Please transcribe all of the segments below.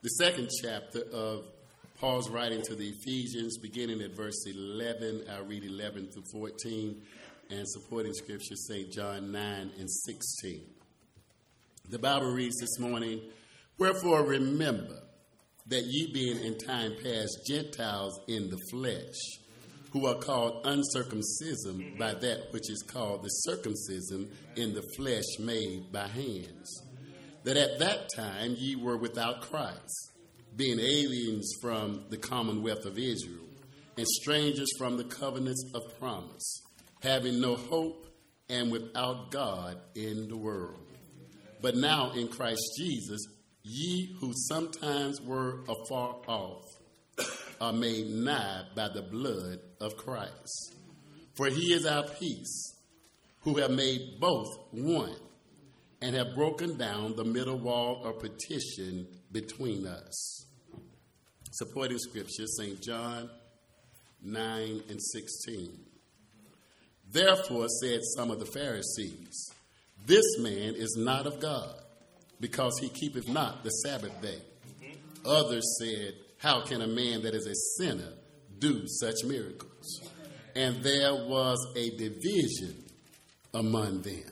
The second chapter of Paul's writing to the Ephesians, beginning at verse 11. I'll read 11 through 14, and supporting scripture, St. John 9 and 16. The Bible reads this morning, "Wherefore remember that ye being in time past Gentiles in the flesh, who are called uncircumcision by that which is called the circumcision in the flesh made by hands, that at that time ye were without Christ, being aliens from the commonwealth of Israel, and strangers from the covenants of promise, having no hope and without God in the world. But now in Christ Jesus, ye who sometimes were afar off are made nigh by the blood of Christ. For he is our peace, who have made both one, and have broken down the middle wall of partition between us." Supporting scripture, St. John 9 and 16. "Therefore said some of the Pharisees, This man is not of God, because he keepeth not the Sabbath day. Others said, How can a man that is a sinner do such miracles? And there was a division among them.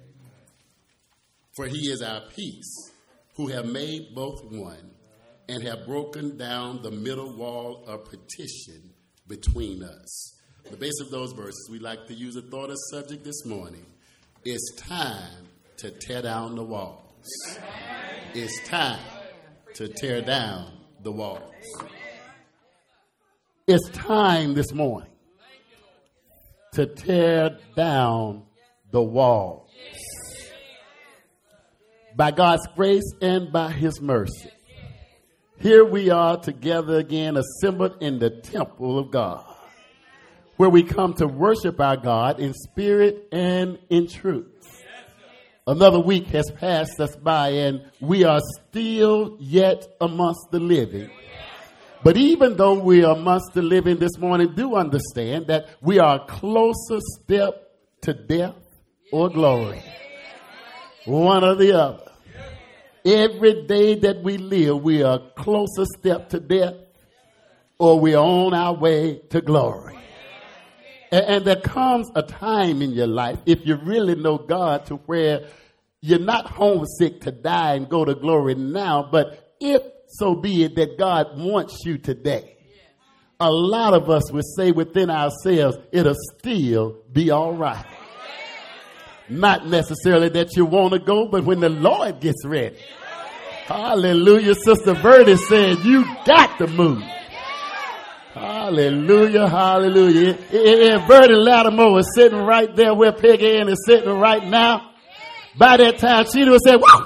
For he is our peace, who have made both one, and have broken down the middle wall of partition between us." The base of those verses, we like to use a thought as subject this morning. It's time to tear down the walls. It's time to tear down the walls. It's time this morning to tear down the walls. By God's grace and by his mercy, here we are together again, assembled in the temple of God, where we come to worship our God in spirit and in truth. Another week has passed us by, and we are still yet amongst the living. But even though we are amongst the living this morning, do understand that we are a closer step to death or glory. One or the other. Every day that we live, we are a closer step to death, or we are on our way to glory. And there comes a time in your life, if you really know God, to where you're not homesick to die and go to glory now, but if so be it that God wants you today, a lot of us would say within ourselves, it'll still be all right. Not necessarily that you want to go, but when the Lord gets ready. Hallelujah. Sister Verdi said, you got to move. Hallelujah, hallelujah. If Verdi Lattimore was sitting right there where Peggy Ann is sitting right now, by that time she would have said, whoa!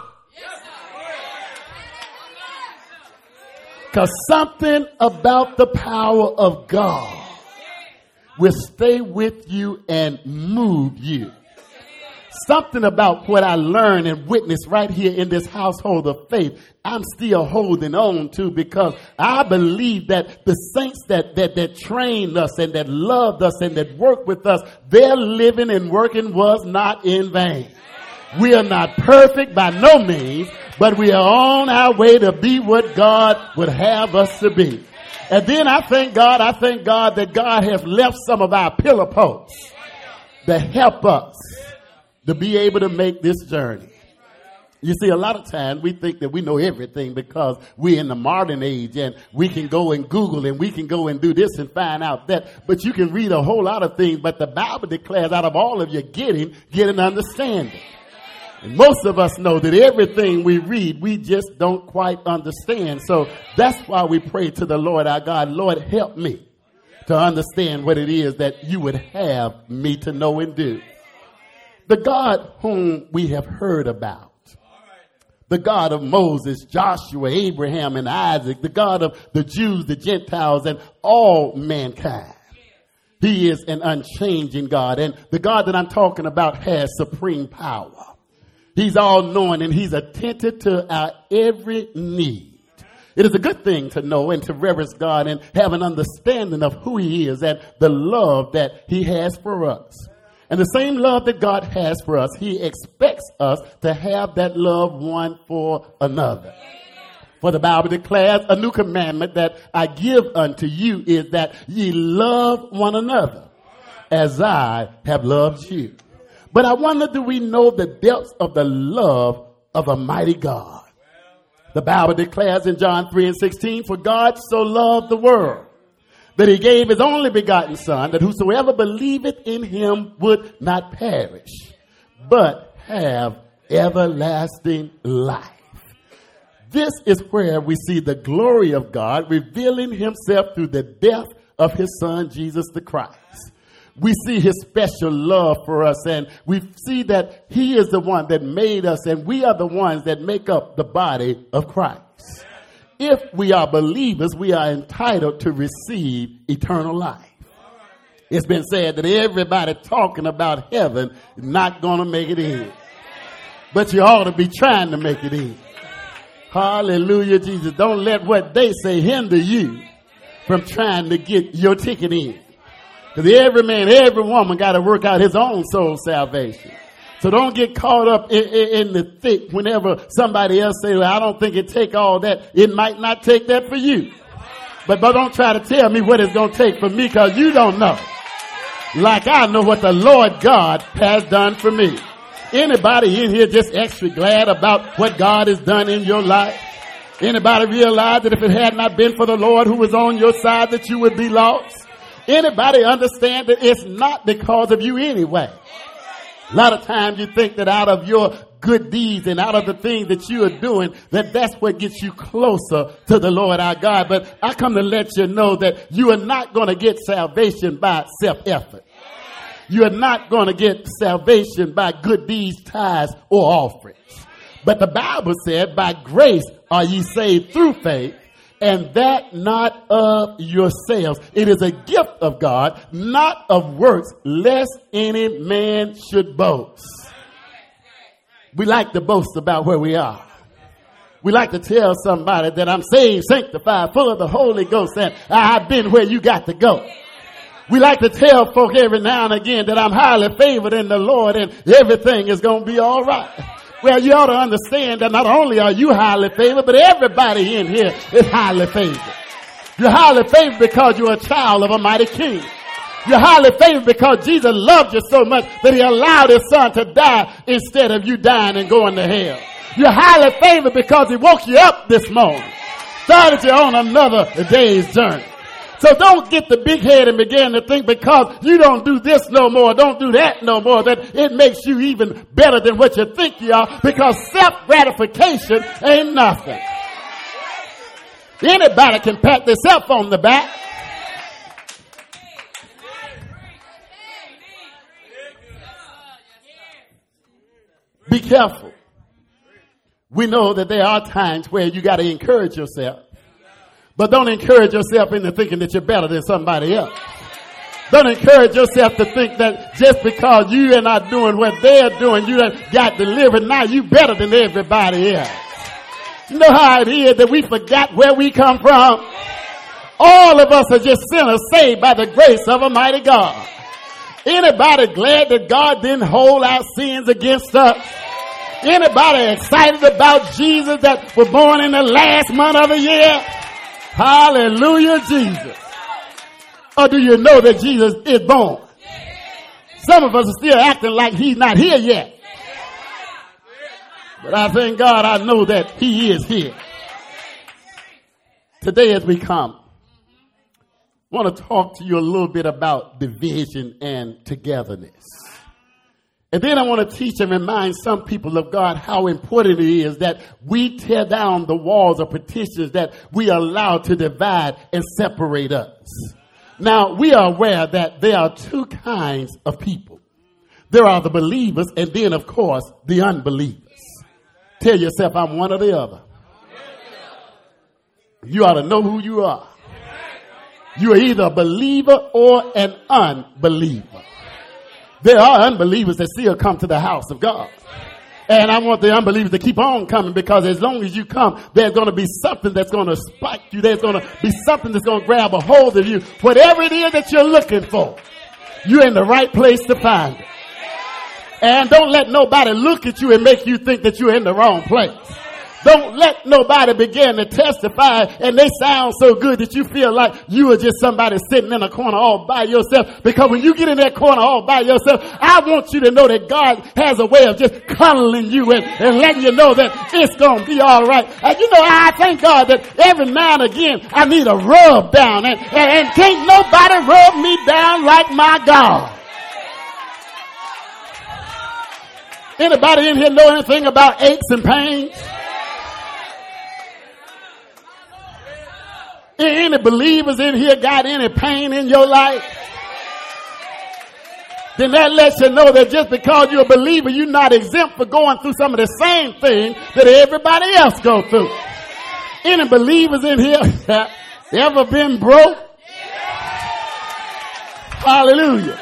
Because something about the power of God will stay with you and move you. Something about what I learned and witnessed right here in this household of faith, I'm still holding on to, because I believe that the saints that trained us and that loved us and that worked with us, their living and working was not in vain. We are not perfect by no means, but we are on our way to be what God would have us to be. And then I thank God that God has left some of our pillar posts to help us to be able to make this journey. You see, a lot of times we think that we know everything because we're in the modern age and we can go and Google and we can go and do this and find out that. But you can read a whole lot of things, but the Bible declares out of all of your get an understanding. And most of us know that everything we read, we just don't quite understand. So that's why we pray to the Lord our God, Lord, help me to understand what it is that you would have me to know and do. The God whom we have heard about, the God of Moses, Joshua, Abraham, and Isaac, the God of the Jews, the Gentiles, and all mankind. He is an unchanging God. And the God that I'm talking about has supreme power. He's all-knowing, and he's attentive to our every need. It is a good thing to know and to reverence God and have an understanding of who he is and the love that he has for us. And the same love that God has for us, he expects us to have that love one for another. For the Bible declares a new commandment that I give unto you is that ye love one another as I have loved you. But I wonder, do we know the depths of the love of a mighty God? The Bible declares in John 3:16, for God so loved the world that he gave his only begotten Son, that whosoever believeth in him would not perish, but have everlasting life. This is where we see the glory of God revealing himself through the death of his Son, Jesus the Christ. We see his special love for us, and we see that he is the one that made us, and we are the ones that make up the body of Christ. If we are believers, we are entitled to receive eternal life. It's been said that everybody talking about heaven is not going to make it in. But you ought to be trying to make it in. Hallelujah, Jesus. Don't let what they say hinder you from trying to get your ticket in. Because every man, every woman got to work out his own soul salvation. So don't get caught up in the thick whenever somebody else says, well, I don't think it take all that. It might not take that for you. But don't try to tell me what it's going to take for me, because you don't know. Like I know what the Lord God has done for me. Anybody in here just extra glad about what God has done in your life? Anybody realize that if it had not been for the Lord who was on your side, that you would be lost? Anybody understand that it's not because of you anyway? A lot of times you think that out of your good deeds and out of the things that you are doing, that's what gets you closer to the Lord our God. But I come to let you know that you are not going to get salvation by self-effort. You are not going to get salvation by good deeds, tithes, or offerings. But the Bible said, by grace are ye saved through faith, and that not of yourselves. It is a gift of God, not of works, lest any man should boast. We like to boast about where we are. We like to tell somebody that I'm saved, sanctified, full of the Holy Ghost, and I've been where you got to go. We like to tell folk every now and again that I'm highly favored in the Lord and everything is going to be all right. Well, you ought to understand that not only are you highly favored, but everybody in here is highly favored. You're highly favored because you're a child of a mighty king. You're highly favored because Jesus loved you so much that he allowed his Son to die instead of you dying and going to hell. You're highly favored because he woke you up this morning, started you on another day's journey. So don't get the big head and begin to think because you don't do this no more, don't do that no more, that it makes you even better than what you think you are, because self-gratification ain't nothing. Anybody can pat themselves on the back. Be careful. We know that there are times where you got to encourage yourself. But don't encourage yourself into thinking that you're better than somebody else. Don't encourage yourself to think that just because you are not doing what they're doing, you done got delivered, now you better than everybody else. You know how it is that we forgot where we come from? All of us are just sinners saved by the grace of a mighty God. Anybody glad that God didn't hold our sins against us? Anybody excited about Jesus that was born in the last month of the year? Hallelujah, Jesus. Or do you know that Jesus is born? Some of us are still acting like he's not here yet. But I thank God I know that he is here. Today as we come, I want to talk to you a little bit about division and togetherness. And then I want to teach and remind some people of God how important it is that we tear down the walls of partitions that we allow to divide and separate us. Now, we are aware that there are two kinds of people. There are the believers and then, of course, the unbelievers. Tell yourself, I'm one or the other. You ought to know who you are. You are either a believer or an unbeliever. There are unbelievers that still come to the house of God. And I want the unbelievers to keep on coming, because as long as you come, there's going to be something that's going to spike you. There's going to be something that's going to grab a hold of you. Whatever it is that you're looking for, you're in the right place to find it. And don't let nobody look at you and make you think that you're in the wrong place. Don't let nobody begin to testify and they sound so good that you feel like you are just somebody sitting in a corner all by yourself. Because when you get in that corner all by yourself, I want you to know that God has a way of just cuddling you and letting you know that it's going to be all right. And you know, I thank God that every now and again I need a rub down and can't nobody rub me down like my God. Anybody in here know anything about aches and pains? Any believers in here got any pain in your life? Then that lets you know that just because you're a believer, you're not exempt for going through some of the same thing that everybody else goes through. Any believers in here ever been broke? Hallelujah.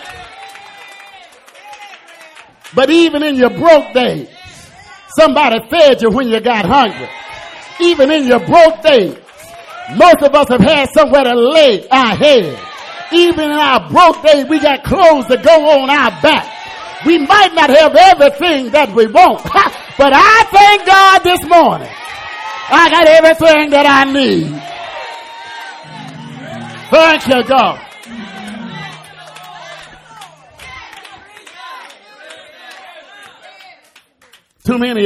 But even in your broke days, somebody fed you when you got hungry. Even in your broke days, most of us have had somewhere to lay our head. Even in our broke days, we got clothes to go on our back. We might not have everything that we want, but I thank God this morning. I got everything that I need. Thank you, God. Too many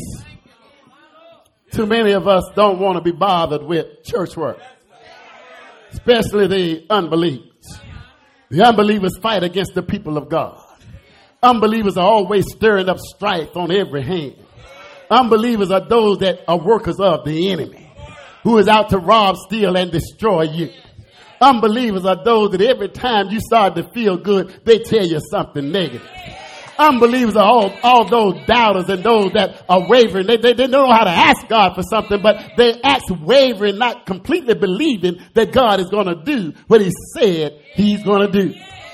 of us don't want to be bothered with church work, especially the unbelievers. The unbelievers fight against the people of God. Unbelievers are always stirring up strife on every hand. Unbelievers are those that are workers of the enemy, who is out to rob, steal, and destroy you. Unbelievers are those that every time you start to feel good, they tell you something negative. Unbelievers are all those doubters and those that are wavering. They don't know how to ask God for something, but they ask wavering, not completely believing that God is going to do what he said he's going to do.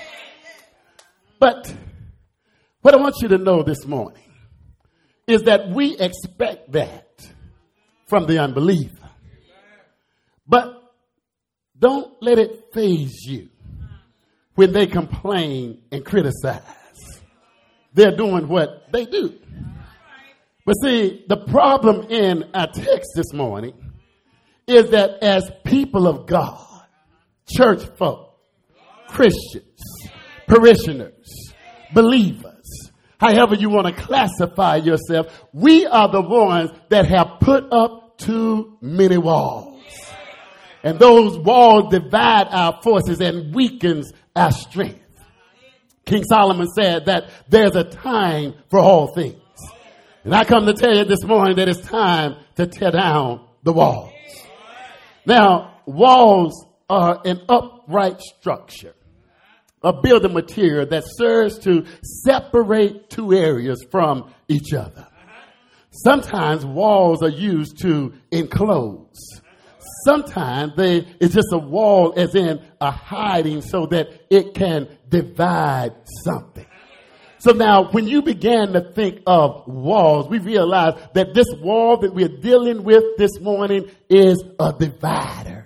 But what I want you to know this morning is that we expect that from the unbeliever. But don't let it faze you when they complain and criticize. They're doing what they do. But see, the problem in our text this morning is that as people of God, church folk, Christians, parishioners, believers, however you want to classify yourself, we are the ones that have put up too many walls. And those walls divide our forces and weakens our strength. King Solomon said that there's a time for all things. And I come to tell you this morning that it's time to tear down the walls. Now, walls are an upright structure, a building material that serves to separate two areas from each other. Sometimes walls are used to enclose. Sometimes it's just a wall as in a hiding so that it can divide something. So now when you began to think of walls, we realize that this wall that we're dealing with this morning is a divider.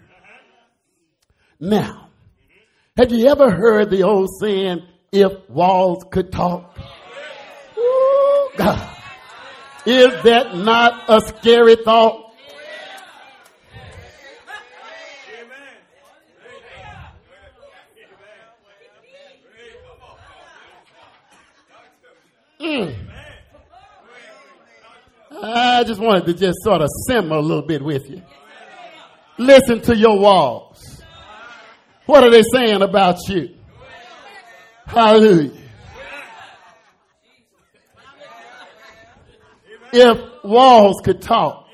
Now, have you ever heard the old saying, if walls could talk? Ooh, God. Is that not a scary thought? I just wanted to just sort of simmer a little bit with you. Listen to your walls. What are they saying about you? Hallelujah. If walls could talk,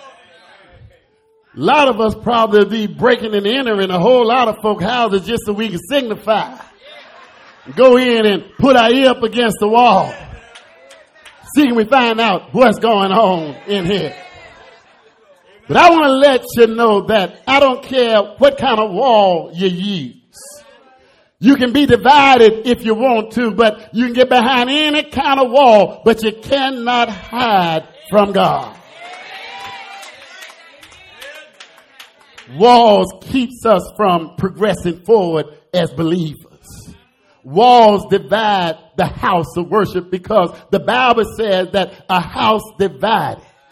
a lot of us probably be breaking and entering a whole lot of folk houses just so we can signify. Go in and put our ear up against the wall. See, can we find out what's going on in here? But I want to let you know that I don't care what kind of wall you use. You can be divided if you want to, but you can get behind any kind of wall, but you cannot hide from God. Walls keeps us from progressing forward as believers. Walls divide the house of worship because the Bible says that a house divided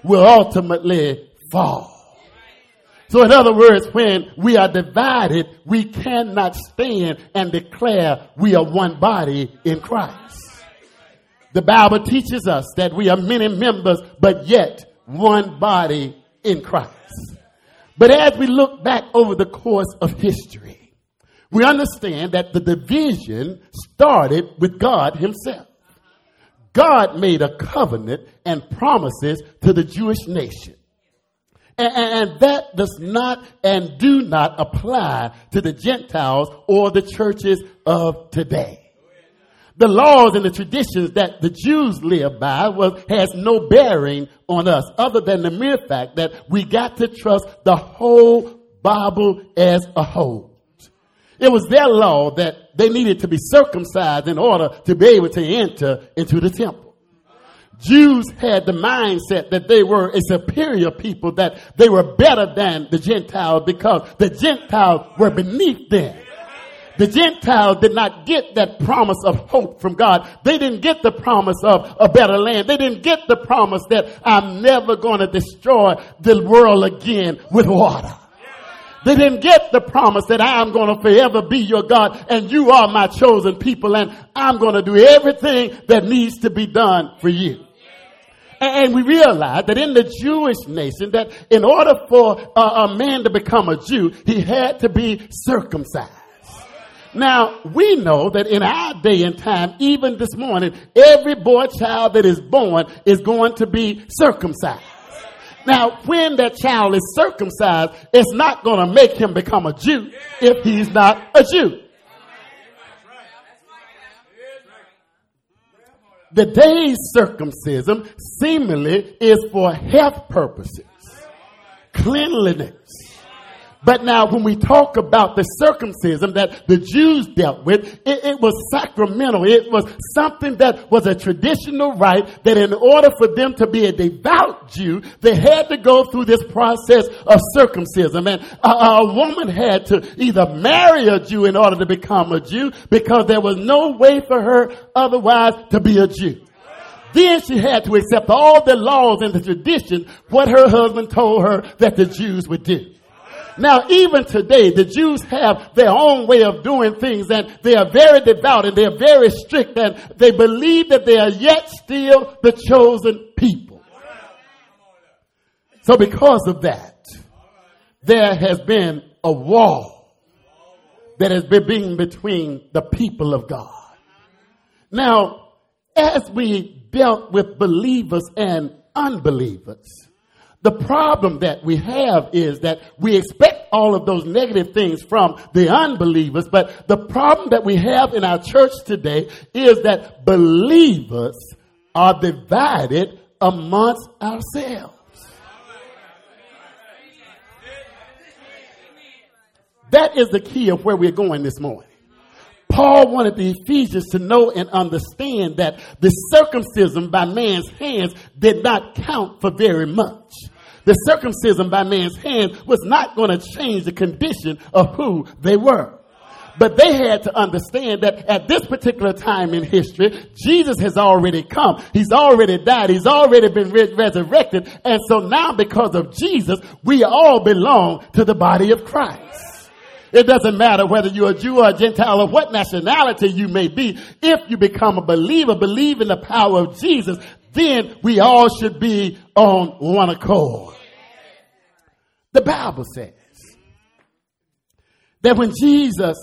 will ultimately fall. So in other words, when we are divided, we cannot stand and declare we are one body in Christ. The Bible teaches us that we are many members, but yet one body in Christ. But as we look back over the course of history, we understand that the division started with God himself. God made a covenant and promises to the Jewish nation. And that does not and do not apply to the Gentiles or the churches of today. The laws and the traditions that the Jews live by has no bearing on us other than the mere fact that we got to trust the whole Bible as a whole. It was their law that they needed to be circumcised in order to be able to enter into the temple. Jews had the mindset that they were a superior people, that they were better than the Gentiles because the Gentiles were beneath them. The Gentiles did not get that promise of hope from God. They didn't get the promise of a better land. They didn't get the promise that I'm never going to destroy the world again with water. They didn't get the promise that I'm going to forever be your God and you are my chosen people and I'm going to do everything that needs to be done for you. And we realize that in the Jewish nation, that in order for a man to become a Jew, he had to be circumcised. Now, we know that in our day and time, even this morning, every boy child that is born is going to be circumcised. Now, when that child is circumcised, it's not going to make him become a Jew if he's not a Jew. The day's circumcision seemingly is for health purposes, cleanliness. But now when we talk about the circumcision that the Jews dealt with, it was sacramental. It was something that was a traditional rite that in order for them to be a devout Jew, they had to go through this process of circumcision. And a woman had to either marry a Jew in order to become a Jew because there was no way for her otherwise to be a Jew. Then she had to accept all the laws and the traditions, what her husband told her that the Jews would do. Now, even today, the Jews have their own way of doing things, and they are very devout and they are very strict, and they believe that they are yet still the chosen people. So because of that, there has been a wall that has been between the people of God. Now, as we dealt with believers and unbelievers, the problem that we have is that we expect all of those negative things from the unbelievers, but the problem that we have in our church today is that believers are divided amongst ourselves. That is the key of where we're going this morning. Paul wanted the Ephesians to know and understand that the circumcision by man's hands did not count for very much. The circumcision by man's hand was not going to change the condition of who they were. But they had to understand that at this particular time in history, Jesus has already come. He's already died. He's already been resurrected. And so now because of Jesus, we all belong to the body of Christ. It doesn't matter whether you're a Jew or a Gentile or what nationality you may be. If you become a believer, believe in the power of Jesus, then we all should be on one accord. The Bible says that when Jesus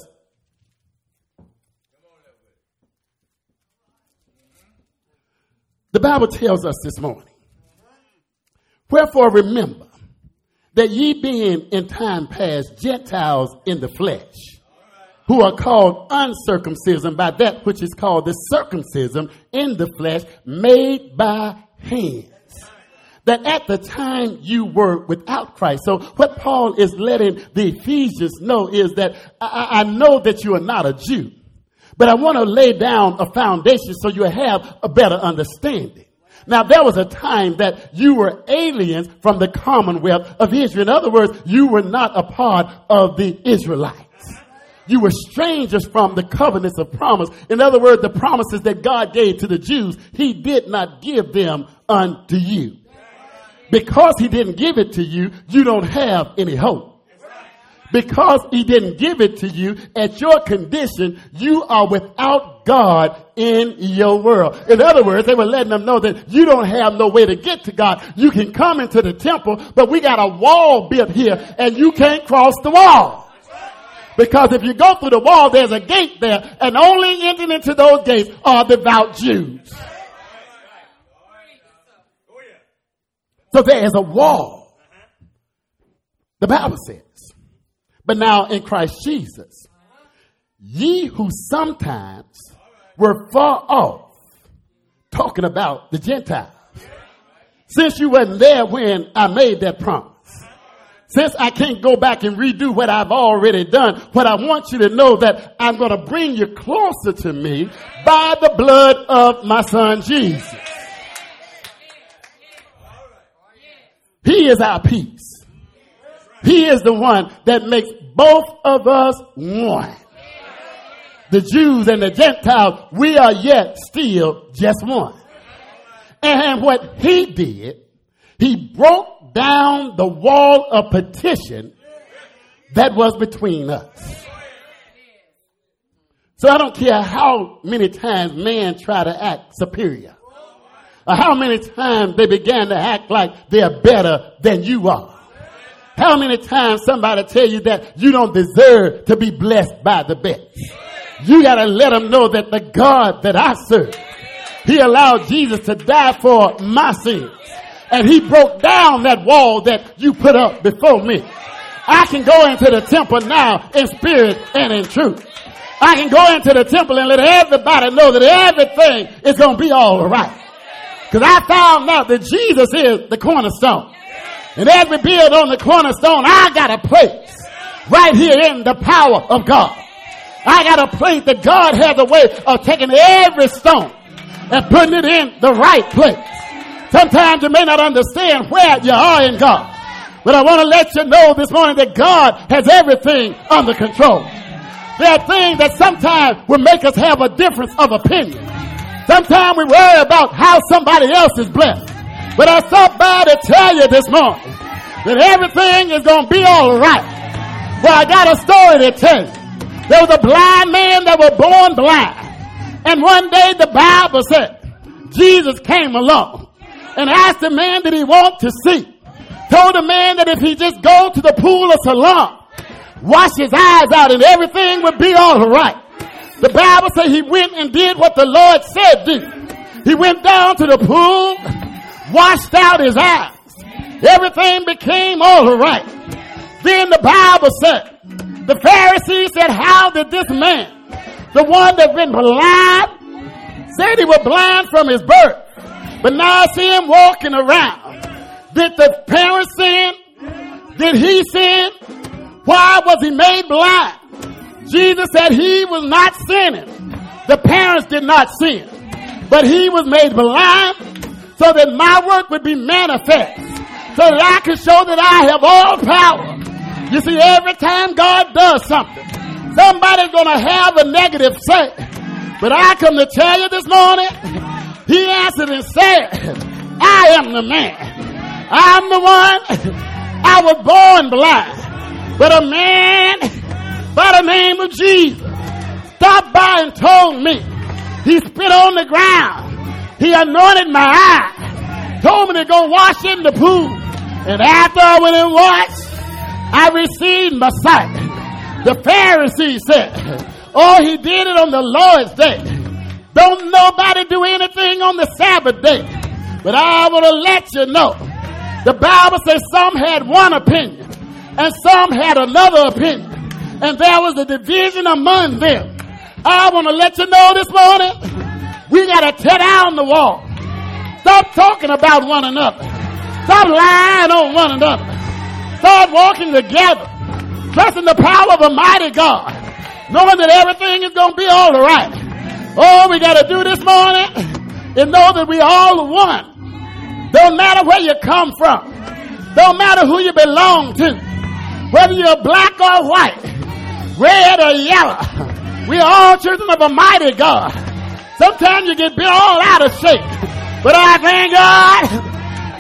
the Bible tells us this morning, wherefore remember that ye being in time past Gentiles in the flesh, who are called uncircumcision by that which is called the circumcision in the flesh made by hands. That at the time you were without Christ. So what Paul is letting the Ephesians know is that I know that you are not a Jew, but I want to lay down a foundation so you have a better understanding. Now, there was a time that you were aliens from the commonwealth of Israel. In other words, you were not a part of the Israelites. You were strangers from the covenants of promise. In other words, the promises that God gave to the Jews, he did not give them unto you. Because he didn't give it to you, you don't have any hope. Because he didn't give it to you at your condition, you are without God in your world. In other words, they were letting them know that you don't have no way to get to God. You can come into the temple, but we got a wall built here and you can't cross the wall. Because if you go through the wall, there's a gate there, and only entering into those gates are devout Jews. So there is a wall. The Bible says. But now in Christ Jesus, ye who sometimes were far off, talking about the Gentiles. Since you weren't there when I made that promise. Since I can't go back and redo what I've already done, what I want you to know that I'm going to bring you closer to me by the blood of my son Jesus. He is our peace. He is the one that makes both of us one. The Jews and the Gentiles, we are yet still just one. And what he did, he broke down the wall of partition that was between us. So I don't care how many times man try to act superior, or how many times they began to act like they're better than you are. How many times somebody tell you that you don't deserve to be blessed by the best. You got to let them know that the God that I serve, he allowed Jesus to die for my sins. And he broke down that wall that you put up before me. I can go into the temple now in spirit and in truth. I can go into the temple and let everybody know that everything is going to be all right. Because I found out that Jesus is the cornerstone. And as we build on the cornerstone, I got a place right here in the power of God. I got a place that God has a way of taking every stone and putting it in the right place. Sometimes you may not understand where you are in God, but I want to let you know this morning that God has everything under control. There are things that sometimes will make us have a difference of opinion. Sometimes we worry about how somebody else is blessed. But I stopped by to tell you this morning that everything is going to be all right. Well, I got a story to tell you. There was a blind man that was born blind. And one day the Bible said Jesus came along and asked the man that he want to see. Told the man that if he just go to the pool of Siloam, wash his eyes out and everything would be all right. The Bible said he went and did what the Lord said do. He went down to the pool, washed out his eyes. Everything became all right. Then the Bible said, the Pharisees said, how did this man, the one that's been blind, said he was blind from his birth, but now I see him walking around. Did the parents sin? Did he sin? Why was he made blind? Jesus said he was not sinning. The parents did not sin, but he was made blind so that my work would be manifest, so that I can show that I have all power. You see, every time God does something, somebody's going to have a negative say. But I come to tell you this morning, he answered and said, I am the man. I'm the one. I was born blind. But a man by the name of Jesus stopped by and told me. He spit on the ground. He anointed my eye. Told me to go wash in the pool. And after I went and washed, I received my sight. The Pharisees said, oh, he did it on the Lord's day. Don't nobody do anything on the Sabbath day. But I want to let you know, the Bible says some had one opinion and some had another opinion. And there was a division among them. I want to let you know this morning, we got to tear down the wall. Stop talking about one another. Stop lying on one another. Start walking together, trusting the power of a mighty God, knowing that everything is going to be all right. All we got to do this morning is know that we all one. Don't matter where you come from. Don't matter who you belong to. Whether you're black or white, red or yellow, we are all children of a mighty God. Sometimes you get all out of shape, but I thank God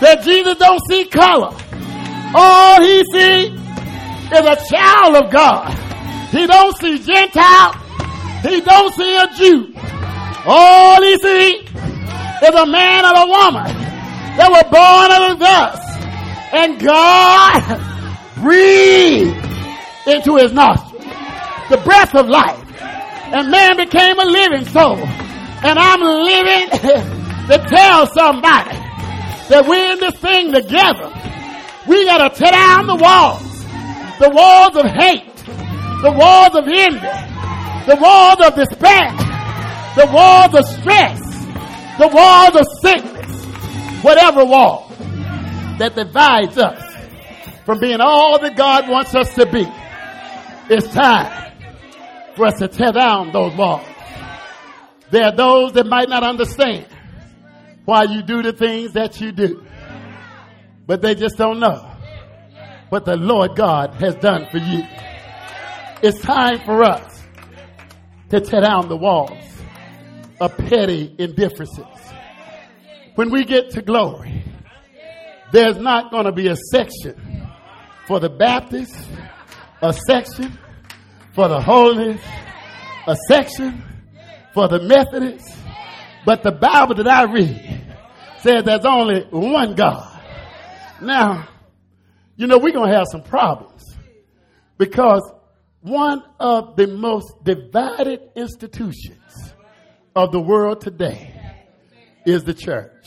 that Jesus don't see color. All he sees is a child of God. He don't see Gentile. He don't see a Jew. All he sees is a man and a woman that were born of the dust. And God breathed into his nostrils the breath of life. And man became a living soul. And I'm living to tell somebody that we're in this thing together. We got to tear down the walls of hate, the walls of envy, the walls of despair, the walls of stress, the walls of sickness, whatever wall that divides us from being all that God wants us to be. It's time for us to tear down those walls. There are those that might not understand why you do the things that you do, but they just don't know what the Lord God has done for you. It's time for us to tear down the walls of petty indifferences. When we get to glory, there's not going to be a section for the Baptists, a section for the Holies, a section for the Methodists. But the Bible that I read says there's only one God. Now, you know, we're going to have some problems because one of the most divided institutions of the world today is the church.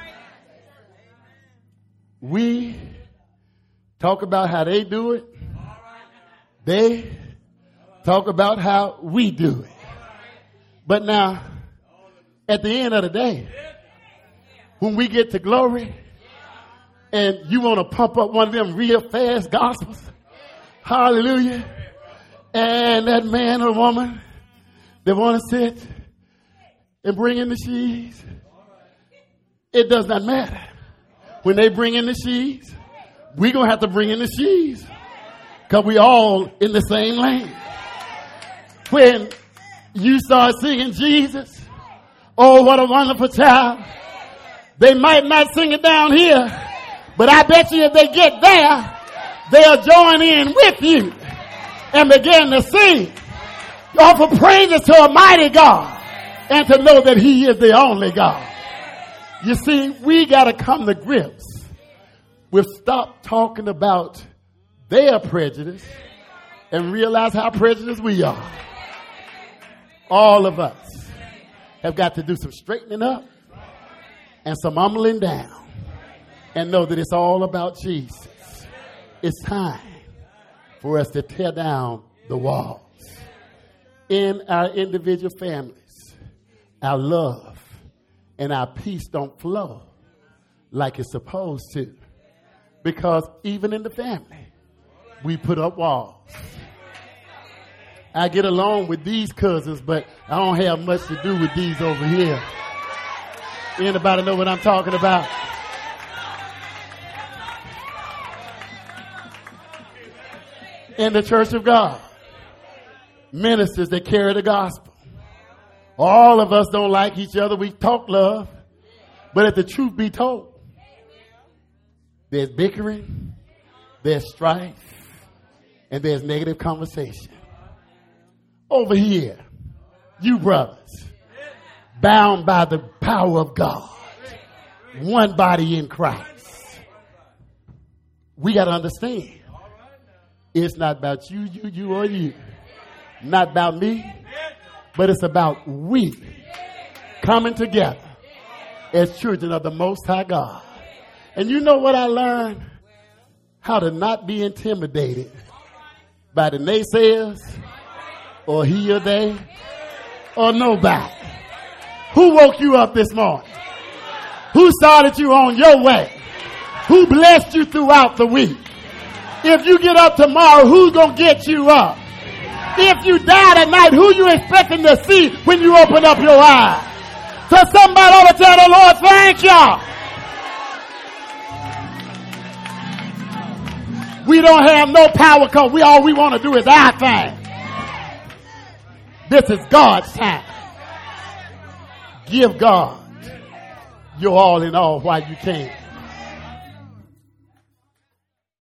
We talk about how they do it. They talk about how we do it. But now, at the end of the day, when we get to glory and you want to pump up one of them real fast gospels, hallelujah, and that man or woman that want to sit and bring in the sheaves, it does not matter. When they bring in the sheaves, we're going to have to bring in the sheaves because we all in the same lane. When you start singing Jesus, oh, what a wonderful child, they might not sing it down here, but I bet you if they get there, they'll join in with you and begin to sing, offer praises to a mighty God, and to know that he is the only God. You see, we got to come to grips with stop talking about their prejudice and realize how prejudiced we are. All of us have got to do some straightening up and some humbling down and know that it's all about Jesus. It's time for us to tear down the walls. In our individual families, our love and our peace don't flow like it's supposed to. Because even in the family, we put up walls. I get along with these cousins, but I don't have much to do with these over here. Anybody know what I'm talking about? In the church of God, ministers that carry the gospel. All of us don't like each other. We talk love. But if the truth be told, there's bickering, there's strife, and there's negative conversation. Over here, you brothers, bound by the power of God, one body in Christ. We got to understand, it's not about you, or you. Not about me, but it's about we coming together as children of the Most High God. And you know what I learned? How to not be intimidated by the naysayers or he or they or nobody. Who woke you up this morning? Who started you on your way? Who blessed you throughout the week? If you get up tomorrow, who's going to get you up? If you die tonight, who you expecting to see when you open up your eyes? So somebody ought to tell the Lord, thank y'all. We don't have no power because all we want to do is our thing. This is God's time. Give God your all in all while you can.